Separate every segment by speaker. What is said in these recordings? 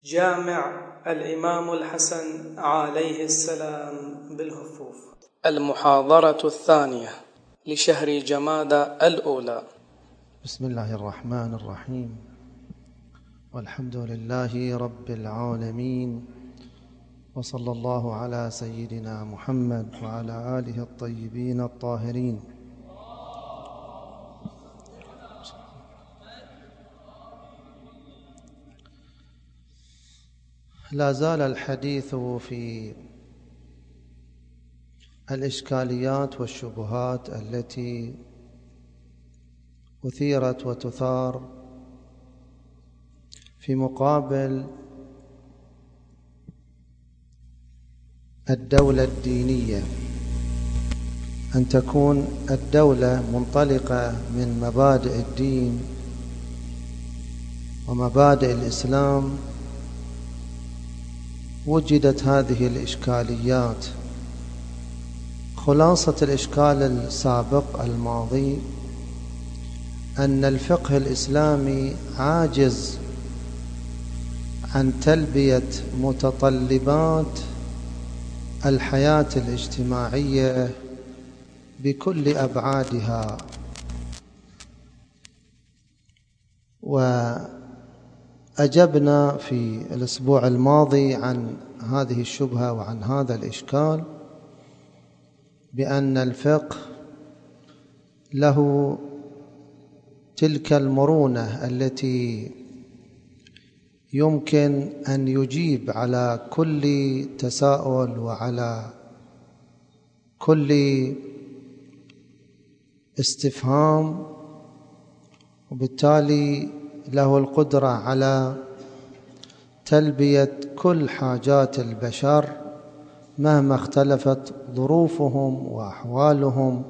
Speaker 1: جامع الإمام الحسن عليه السلام بالهفوف. المحاضرة الثانية لشهر جمادى الأولى.
Speaker 2: بسم الله الرحمن الرحيم، والحمد لله رب العالمين، وصلى الله على سيدنا محمد وعلى آله الطيبين الطاهرين. لا زال الحديث في الإشكاليات والشبهات التي أثيرت وتثار في مقابل الدولة الدينية، أن تكون الدولة منطلقة من مبادئ الدين ومبادئ الإسلام. وجدت هذه الإشكاليات. خلاصة الإشكال السابق الماضي أن الفقه الإسلامي عاجز عن تلبية متطلبات الحياة الاجتماعية بكل أبعادها، وأجبنا في الأسبوع الماضي عن هذه الشبهة وعن هذا الإشكال بأن الفقه له تلك المرونة التي يمكن أن يجيب على كل تساؤل وعلى كل استفهام، وبالتالي له القدرة على تلبية كل حاجات البشر مهما اختلفت ظروفهم وأحوالهم.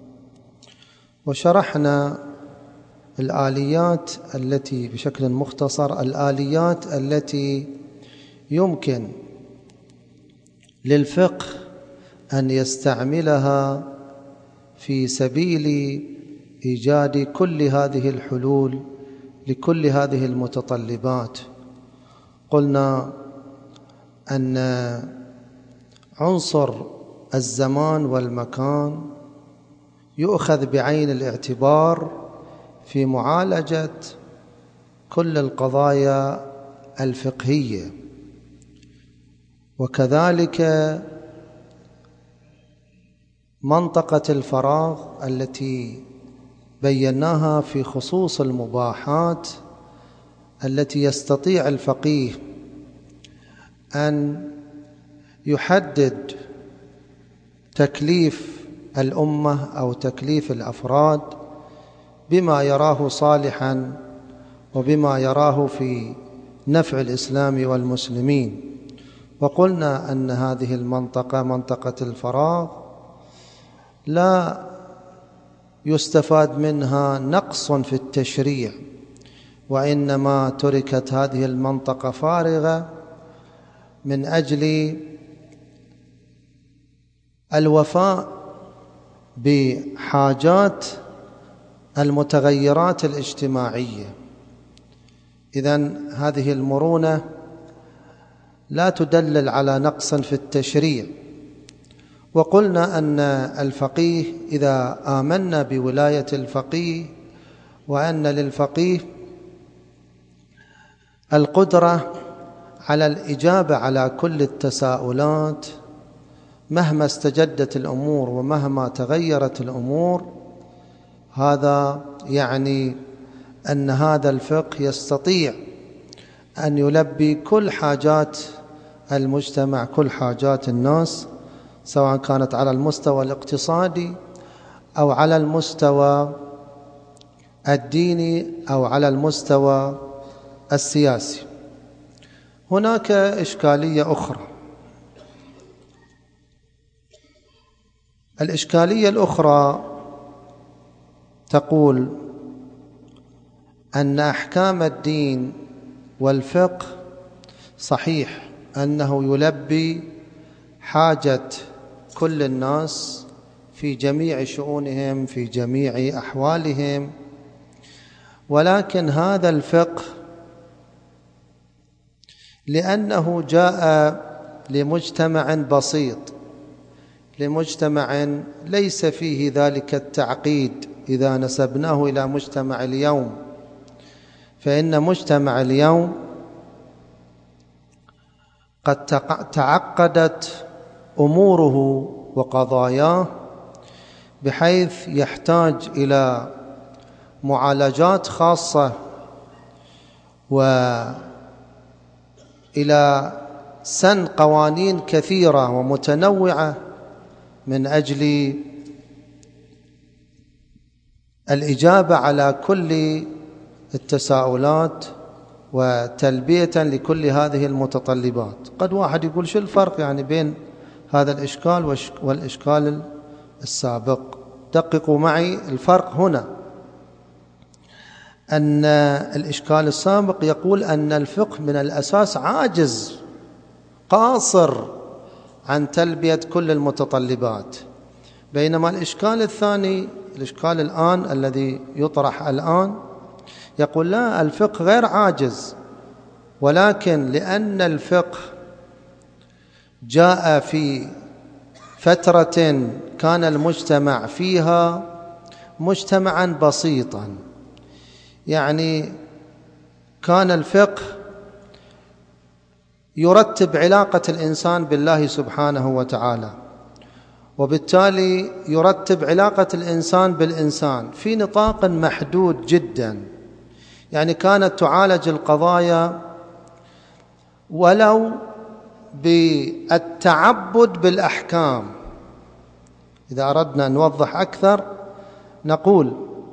Speaker 2: وشرحنا الآليات التي بشكل مختصر الآليات التي يمكن للفقه أن يستعملها في سبيل إيجاد كل هذه الحلول لكل هذه المتطلبات. قلنا أن عنصر الزمان والمكان يؤخذ بعين الاعتبار في معالجة كل القضايا الفقهية، وكذلك منطقة الفراغ التي بيناها في خصوص المباحات التي يستطيع الفقيه أن يحدد تكليف الأمة أو تكليف الأفراد بما يراه صالحا وبما يراه في نفع الإسلام والمسلمين. وقلنا أن هذه المنطقة منطقة الفراغ لا يستفاد منها نقص في التشريع، وإنما تركت هذه المنطقة فارغة من أجل الوفاء بحاجات المتغيرات الاجتماعية. إذن هذه المرونة لا تدلل على نقص في التشريع. وقلنا أن الفقيه إذا آمنا بولاية الفقيه وأن للفقيه القدرة على الإجابة على كل التساؤلات مهما استجدت الأمور ومهما تغيرت الأمور، هذا يعني أن هذا الفقه يستطيع أن يلبي كل حاجات المجتمع، كل حاجات الناس، سواء كانت على المستوى الاقتصادي أو على المستوى الديني أو على المستوى السياسي. هناك إشكالية أخرى. الإشكالية الأخرى تقول أن أحكام الدين والفقه صحيح أنه يلبي حاجة كل الناس في جميع شؤونهم في جميع أحوالهم، ولكن هذا الفقه لأنه جاء لمجتمع بسيط، لمجتمع ليس فيه ذلك التعقيد إذا نسبناه إلى مجتمع اليوم، فإن مجتمع اليوم قد تعقدت أموره وقضاياه بحيث يحتاج إلى معالجات خاصة وإلى سن قوانين كثيرة ومتنوعة من أجل الإجابة على كل التساؤلات وتلبية لكل هذه المتطلبات. قد واحد يقول شو الفرق يعني بين هذا الإشكال والإشكال السابق؟ دققوا معي الفرق هنا، أن الإشكال السابق يقول أن الفقه من الأساس عاجز قاصر عن تلبية كل المتطلبات، بينما الإشكال الثاني، الإشكال الآن الذي يطرح الآن، يقول لا، الفقه غير عاجز، ولكن لأن الفقه جاء في فترة كان المجتمع فيها مجتمعا بسيطا، يعني كان الفقه يرتب علاقة الإنسان بالله سبحانه وتعالى، وبالتالي يرتب علاقة الإنسان بالإنسان في نطاق محدود جدا، يعني كانت تعالج القضايا ولو بالتعبد بالأحكام. إذا أردنا أن نوضح أكثر نقول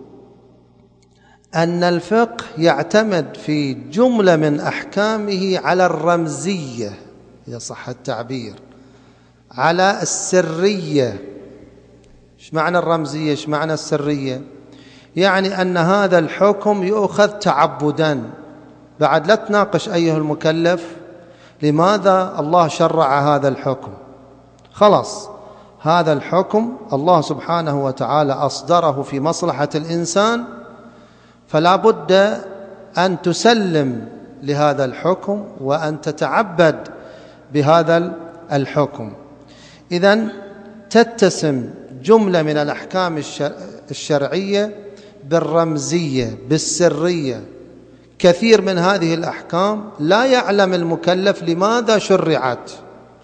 Speaker 2: أن الفقه يعتمد في جملة من أحكامه على الرمزية، إذا صح التعبير، على السرية. إيش معنى الرمزية؟ إيش معنى السرية؟ يعني أن هذا الحكم يؤخذ تعبدا، بعد لا تناقش أيها المكلف لماذا الله شرع هذا الحكم، خلاص هذا الحكم الله سبحانه وتعالى أصدره في مصلحة الإنسان، فلا بد أن تسلم لهذا الحكم وأن تتعبد بهذا الحكم. إذن تتسم جملة من الأحكام الشرعية بالرمزية بالسرية. كثير من هذه الأحكام لا يعلم المكلف لماذا شرعت،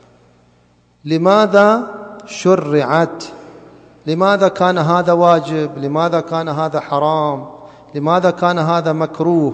Speaker 2: لماذا شرعت، لماذا كان هذا واجب، لماذا كان هذا حرام، لماذا كان هذا مكروه.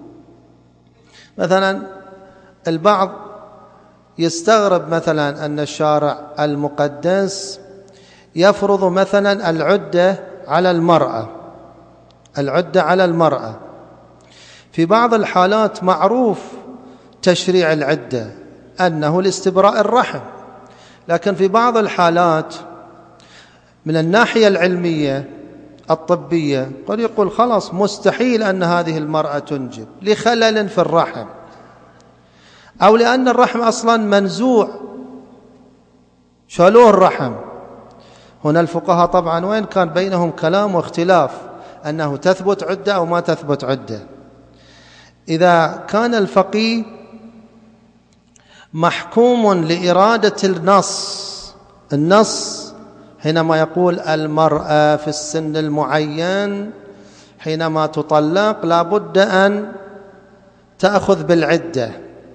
Speaker 2: مثلا البعض يستغرب مثلا أن الشارع المقدس يفرض مثلا العدة على المرأة، العدة على المرأة. في بعض الحالات معروف تشريع العدة أنه لاستبراء الرحم، لكن في بعض الحالات من الناحية العلمية الطبية قد يقول خلاص مستحيل أن هذه المرأة تنجب لخلل في الرحم، أو لأن الرحم أصلا منزوع، شالوه الرحم. هنا الفقهاء طبعا وين كان بينهم كلام واختلاف أنه تثبت عدة أو ما تثبت عدة. إذا كان الفقيه محكوم لإرادة النص حينما يقول المرأة في السن المعين حينما تطلق لا بد أن تأخذ بالعدة،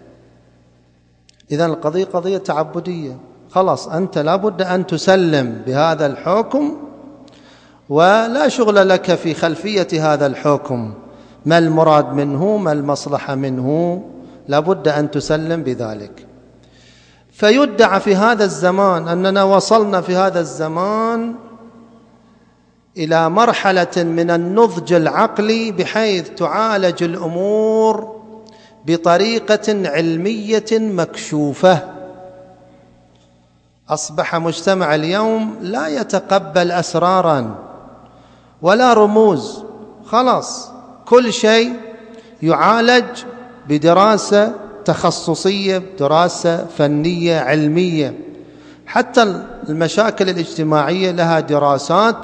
Speaker 2: إذن القضية قضية تعبدية، خلاص أنت لا بد أن تسلم بهذا الحكم ولا شغل لك في خلفية هذا الحكم، ما المراد منه، ما المصلحة منه، لا بد أن تسلم بذلك. فيدعى في هذا الزمان أننا وصلنا في هذا الزمان إلى مرحلة من النضج العقلي بحيث تعالج الأمور بطريقة علمية مكشوفة. أصبح مجتمع اليوم لا يتقبل أسرارا ولا رموز، خلاص كل شيء يعالج بدراسة تخصصية، دراسة فنية علمية. حتى المشاكل الاجتماعية لها دراسات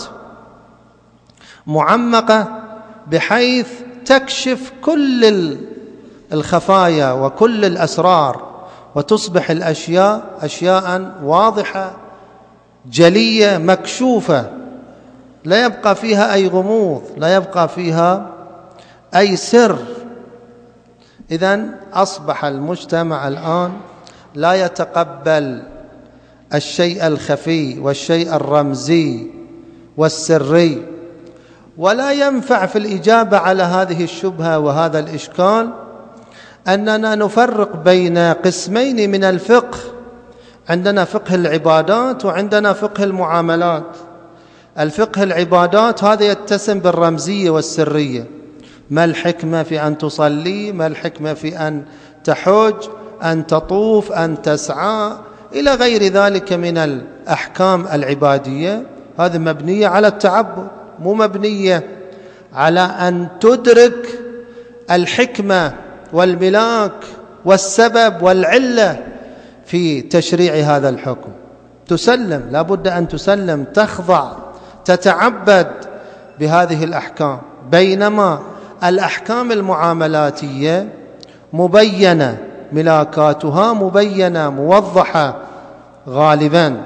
Speaker 2: معمقة بحيث تكشف كل الخفايا وكل الأسرار، وتصبح الأشياء أشياء واضحة جلية مكشوفة، لا يبقى فيها أي غموض، لا يبقى فيها أي سر. إذن أصبح المجتمع الآن لا يتقبل الشيء الخفي والشيء الرمزي والسري، ولا ينفع في الإجابة على هذه الشبهة وهذا الإشكال أننا نفرق بين قسمين من الفقه. عندنا فقه العبادات وعندنا فقه المعاملات. الفقه العبادات هذا يتسم بالرمزية والسرية، ما الحكمة في أن تصلي، ما الحكمة في أن تحج، أن تطوف، أن تسعى، إلى غير ذلك من الأحكام العبادية. هذه مبنية على التعبد، مو مبنية على أن تدرك الحكمة والملاك والسبب والعلة في تشريع هذا الحكم. تسلم، لا بد أن تسلم، تخضع، تتعبد بهذه الأحكام. بينما الأحكام المعاملاتية مبينة، ملاكاتها مبينة موضحة غالبا.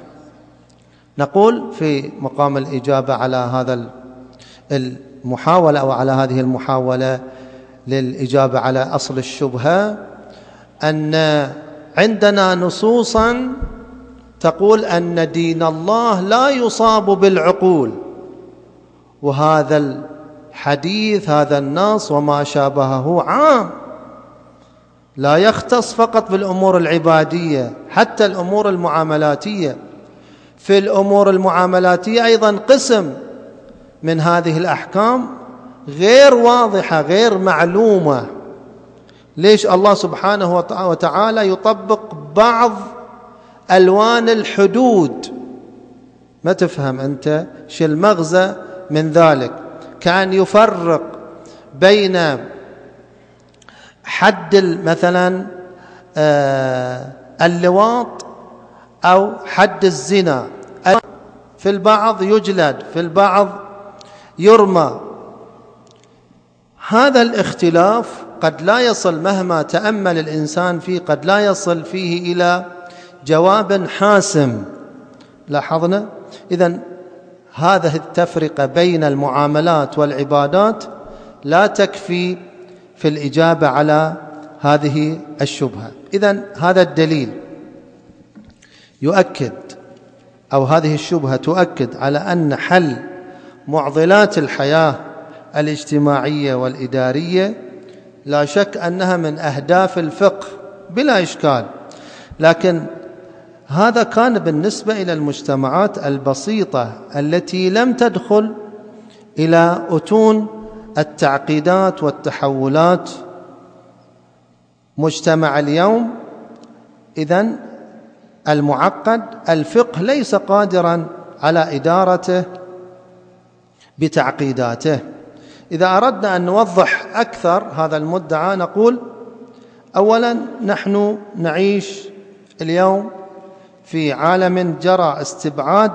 Speaker 2: نقول في مقام الإجابة على هذا المحاولة أو على هذه المحاولة للإجابة على أصل الشبهة أن عندنا نصوصا تقول أن دين الله لا يصاب بالعقول، وهذا الحديث هذا النص وما شابهه عام، لا يختص فقط بالأمور العبادية، حتى الأمور المعاملاتية. في الأمور المعاملاتية أيضا قسم من هذه الأحكام غير واضحة غير معلومة. ليش الله سبحانه وتعالى يطبق بعض ألوان الحدود؟ ما تفهم أنت شو المغزى من ذلك؟ كان يفرق بين حد مثلا اللواط أو حد الزنا، في البعض يجلد، في البعض يرمى. هذا الاختلاف قد لا يصل، مهما تأمل الإنسان فيه، قد لا يصل فيه إلى جواب حاسم. لاحظنا؟ إذن هذه التفرقة بين المعاملات والعبادات لا تكفي في الإجابة على هذه الشبهة. إذن هذا الدليل يؤكد، أو هذه الشبهة تؤكد على أن حل معضلات الحياة الاجتماعية والإدارية لا شك أنها من أهداف الفقه بلا إشكال، لكن هذا كان بالنسبة إلى المجتمعات البسيطة التي لم تدخل إلى أتون التعقيدات والتحولات. مجتمع اليوم إذن المعقد، الفقه ليس قادرا على إدارته بتعقيداته. إذا أردنا أن نوضح أكثر هذا المدعى نقول أولا نحن نعيش اليوم في عالم جرى استبعاد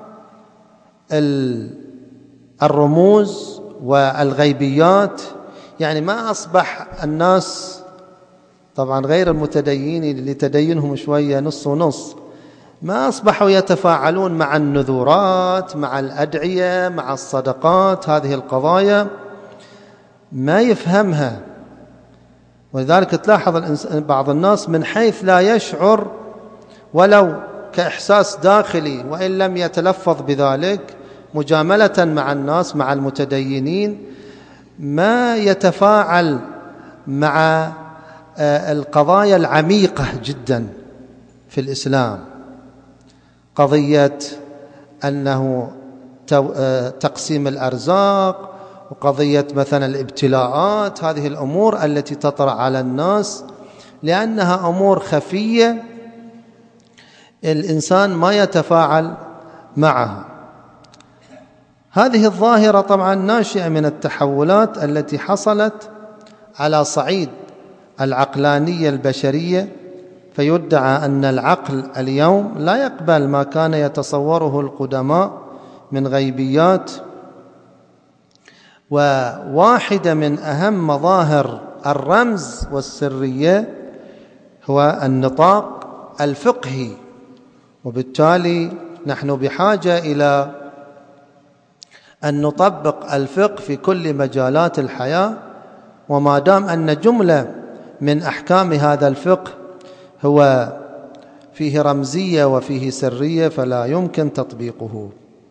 Speaker 2: الرموز والغيبيات. يعني ما أصبح الناس، طبعا غير المتدينين اللي تدينهم شوية نص ونص، ما أصبحوا يتفاعلون مع النذورات، مع الأدعية، مع الصدقات. هذه القضايا ما يفهمها، ولذلك تلاحظ بعض الناس من حيث لا يشعر ولو كإحساس داخلي وإن لم يتلفظ بذلك، مجاملة مع الناس، مع المتدينين، ما يتفاعل مع القضايا العميقة جدا في الإسلام. قضية أنه تقسيم الأرزاق، وقضية مثلا الابتلاءات، هذه الأمور التي تطرأ على الناس لأنها أمور خفية الإنسان ما يتفاعل معها. هذه الظاهرة طبعا ناشئة من التحولات التي حصلت على صعيد العقلانية البشرية، فيدعى أن العقل اليوم لا يقبل ما كان يتصوره القدماء من غيبيات. وواحدة من أهم مظاهر الرمز والسرية هو النطاق الفقهي، وبالتالي نحن بحاجة إلى أن نطبق الفقه في كل مجالات الحياة. وما دام أن جملة من أحكام هذا الفقه هو فيه رمزية وفيه سرية فلا يمكن تطبيقه.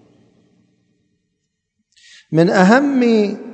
Speaker 2: من أهم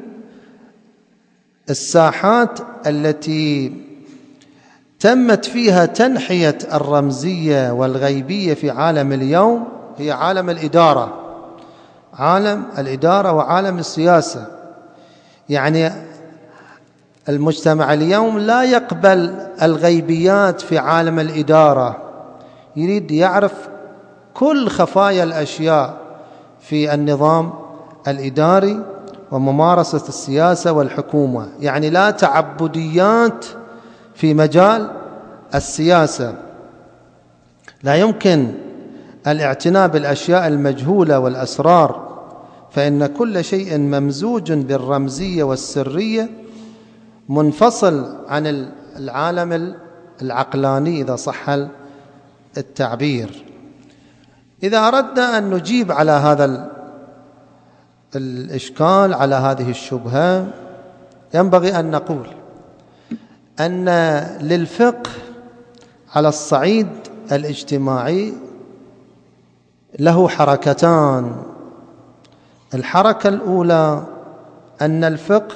Speaker 2: الساحات التي تمت فيها تنحية الرمزية والغيبية في عالم اليوم هي عالم الإدارة، عالم الإدارة وعالم السياسة. يعني المجتمع اليوم لا يقبل الغيبيات في عالم الإدارة، يريد يعرف كل خفايا الأشياء في النظام الإداري وممارسة السياسة والحكومة. يعني لا تعبديات في مجال السياسة، لا يمكن الاعتناء بالأشياء المجهولة والأسرار، فإن كل شيء ممزوج بالرمزية والسرية منفصل عن العالم العقلاني إذا صح التعبير. إذا أردنا أن نجيب على هذا الإشكال، على هذه الشبهة، ينبغي أن نقول أن للفقه على الصعيد الاجتماعي له حركتان. الحركة الأولى أن الفقه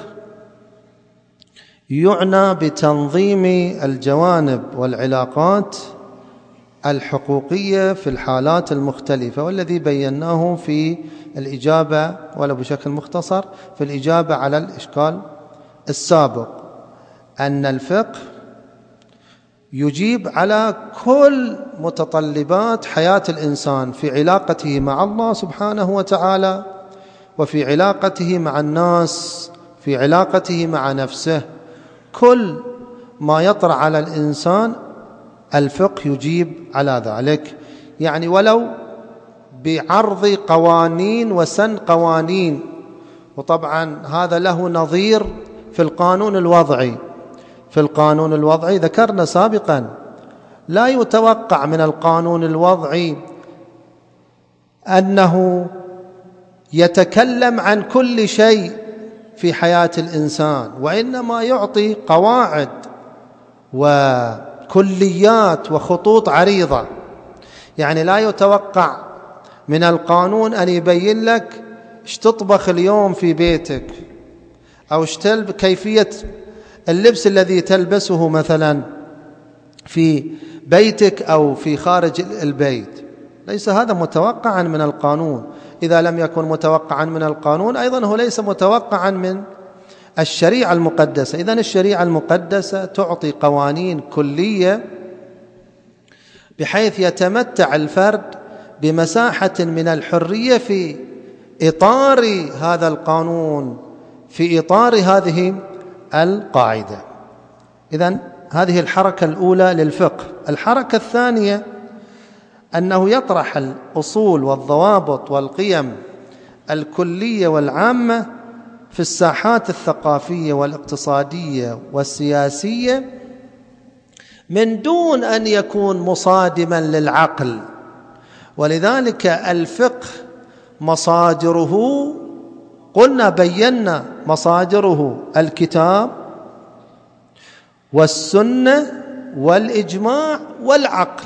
Speaker 2: يعنى بتنظيم الجوانب والعلاقات الحقوقية في الحالات المختلفة، والذي بيناه في الإجابة ولو بشكل مختصر في الإجابة على الإشكال السابق، أن الفقه يجيب على كل متطلبات حياة الإنسان في علاقته مع الله سبحانه وتعالى، وفي علاقته مع الناس، في علاقته مع نفسه. كل ما يطرأ على الإنسان الفقه يجيب على ذلك، يعني ولو بعرض قوانين وسن قوانين. وطبعا هذا له نظير في القانون الوضعي. في القانون الوضعي ذكرنا سابقا لا يتوقع من القانون الوضعي أنه يتكلم عن كل شيء في حياة الإنسان، وإنما يعطي قواعد وكليات وخطوط عريضة. يعني لا يتوقع من القانون أن يبين لك ايش تطبخ اليوم في بيتك، أو كيفية اللبس الذي تلبسه مثلا في بيتك أو في خارج البيت. ليس هذا متوقعا من القانون. إذا لم يكن متوقعا من القانون أيضا هو ليس متوقعا من الشريعة المقدسة. إذن الشريعة المقدسة تعطي قوانين كلية بحيث يتمتع الفرد بمساحة من الحرية في إطار هذا القانون، في إطار هذه القاعدة. إذن هذه الحركة الأولى للفقه. الحركة الثانية أنه يطرح الأصول والضوابط والقيم الكلية والعامة في الساحات الثقافية والاقتصادية والسياسية من دون أن يكون مصادما للعقل. ولذلك الفقه مصادره قلنا بينا مصادره الكتاب والسنة والإجماع والعقل.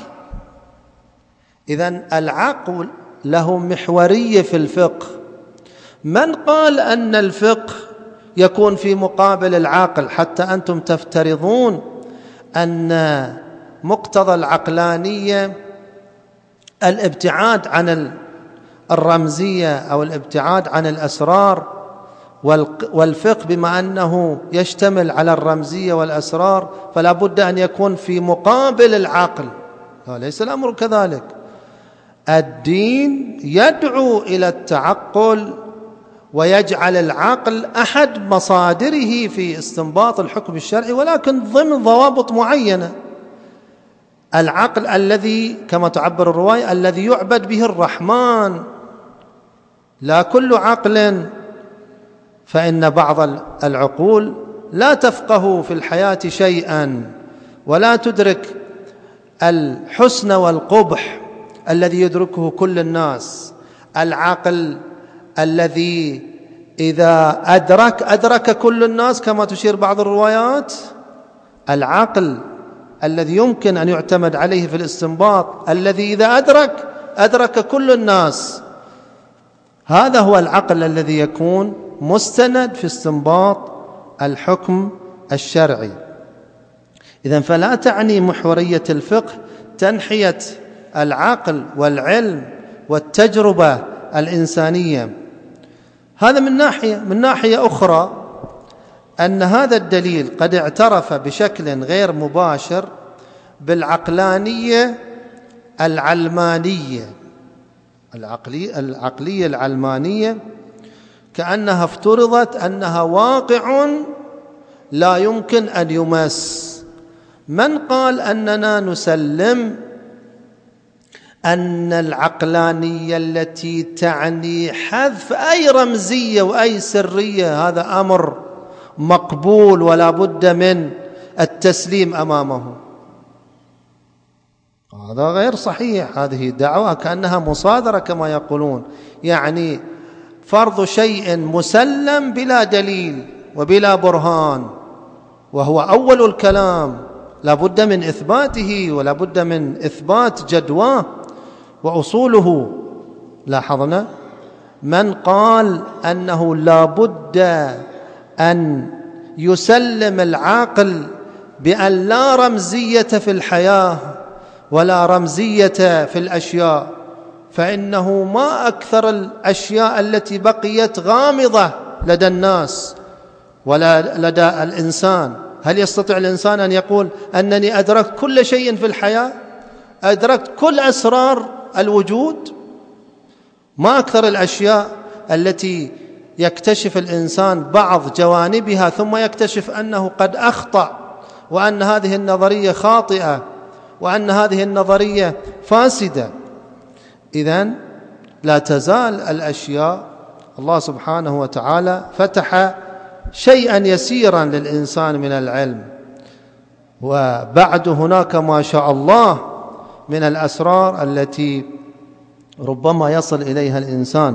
Speaker 2: إذن العقل له محورية في الفقه. من قال أن الفقه يكون في مقابل العقل؟ حتى أنتم تفترضون أن مقتضى العقلانية الابتعاد عن الرمزية أو الابتعاد عن الأسرار، والفقه بما أنه يشتمل على الرمزية والأسرار فلا بد أن يكون في مقابل العقل. ليس الأمر كذلك. الدين يدعو إلى التعقل ويجعل العقل أحد مصادره في استنباط الحكم الشرعي، ولكن ضمن ضوابط معينة. العقل الذي كما تعبر الرواية الذي يعبد به الرحمن، لا كل عقل، فإن بعض العقول لا تفقه في الحياة شيئا ولا تدرك الحسن والقبح الذي يدركه كل الناس. العقل الذي إذا أدرك كل الناس كما تشير بعض الروايات، العقل الذي يمكن أن يعتمد عليه في الاستنباط، الذي إذا أدرك كل الناس، هذا هو العقل الذي يكون مستند في استنباط الحكم الشرعي. إذن فلا تعني محورية الفقه تنحية العقل والعلم والتجربة الإنسانية. هذا من ناحية أخرى أن هذا الدليل قد اعترف بشكل غير مباشر بالعقلانية العلمانية، العقلية العلمانية، كأنها افترضت أنها واقع لا يمكن أن يمس. من قال أننا نسلم أن العقلانية التي تعني حذف أي رمزية وأي سرية هذا أمر مقبول ولا بد من التسليم أمامه؟ هذا غير صحيح. هذه دعوة كأنها مصادرة كما يقولون، يعني فرض شيء مسلم بلا دليل وبلا برهان، وهو أول الكلام لا بد من إثباته ولا بد من إثبات جدواه وأصوله. لاحظنا من قال أنه لا بد أن يسلم العاقل بأن لا رمزية في الحياة ولا رمزية في الأشياء، فإنه ما أكثر الأشياء التي بقيت غامضة لدى الناس ولا لدى الإنسان. هل يستطيع الإنسان أن يقول أنني أدركت كل شيء في الحياة، أدركت كل أسرار الوجود؟ ما أكثر الأشياء التي يكتشف الإنسان بعض جوانبها ثم يكتشف أنه قد أخطأ، وأن هذه النظرية خاطئة، وأن هذه النظرية فاسدة. إذن لا تزال الأشياء، الله سبحانه وتعالى فتح شيئا يسيرا للإنسان من العلم، وبعد هناك ما شاء الله من الأسرار التي ربما يصل إليها الإنسان.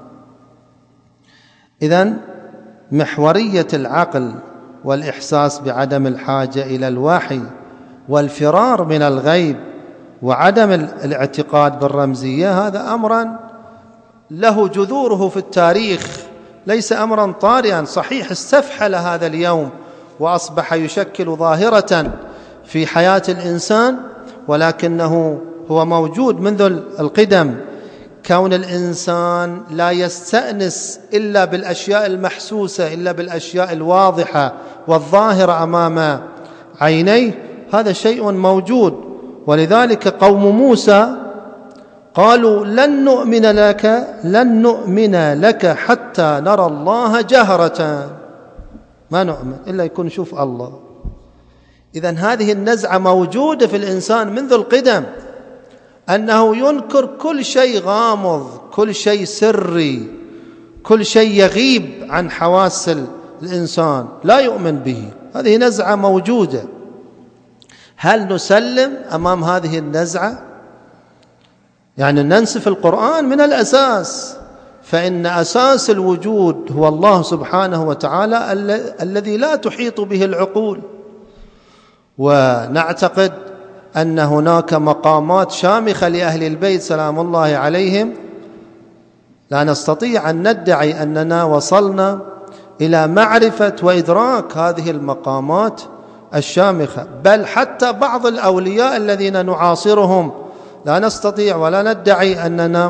Speaker 2: إذن محورية العقل والإحساس بعدم الحاجة إلى الوحي والفرار من الغيب وعدم الاعتقاد بالرمزية، هذا أمرا له جذوره في التاريخ، ليس أمرا طارئا. صحيح استفحل هذا اليوم وأصبح يشكل ظاهرة في حياة الإنسان، ولكنه هو موجود منذ القدم. كون الإنسان لا يستأنس إلا بالأشياء المحسوسة، إلا بالأشياء الواضحة والظاهرة أمام عينيه، هذا شيء موجود. ولذلك قوم موسى قالوا لن نؤمن لك حتى نرى الله جهرة، ما نؤمن إلا يكون نشوف الله. إذن هذه النزعة موجودة في الإنسان منذ القدم، أنه ينكر كل شيء غامض، كل شيء سري، كل شيء يغيب عن حواس الإنسان، لا يؤمن به. هذه نزعة موجودة. هل نسلم أمام هذه النزعة؟ يعني ننسف القرآن من الأساس، فإن أساس الوجود هو الله سبحانه وتعالى الذي لا تحيط به العقول. ونعتقد أن هناك مقامات شامخة لأهل البيت سلام الله عليهم، لا نستطيع أن ندعي أننا وصلنا إلى معرفة وإدراك هذه المقامات الشامخة، بل حتى بعض الأولياء الذين نعاصرهم لا نستطيع ولا ندعي أننا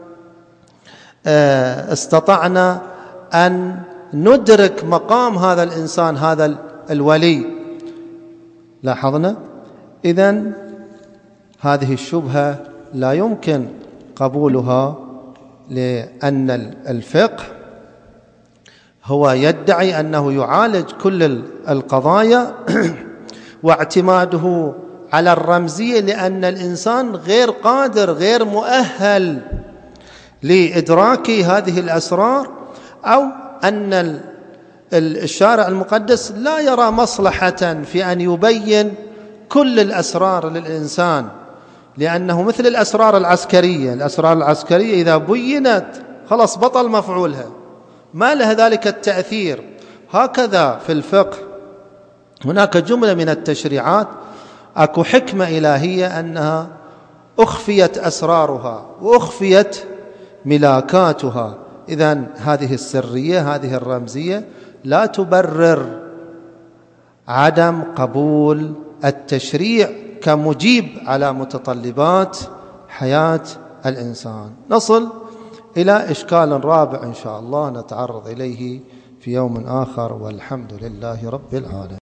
Speaker 2: استطعنا أن ندرك مقام هذا الإنسان، هذا الولي. لاحظنا؟ إذن هذه الشبهة لا يمكن قبولها، لأن الفقه هو يدعي أنه يعالج كل القضايا واعتماده على الرمزية، لأن الإنسان غير قادر، غير مؤهل لإدراك هذه الأسرار، أو أن الشارع المقدس لا يرى مصلحة في أن يبين كل الأسرار للإنسان، لأنه مثل الأسرار العسكرية إذا بينت خلاص بطل مفعولها، ما لها ذلك التأثير. هكذا في الفقه هناك جملة من التشريعات أكو حكمة إلهية أنها أخفيت أسرارها وأخفيت ملاكاتها. إذن هذه السرية، هذه الرمزية لا تبرر عدم قبول التشريع كمجيب على متطلبات حياة الإنسان. نصل إلى إشكال رابع إن شاء الله نتعرض إليه في يوم آخر، والحمد لله رب العالمين.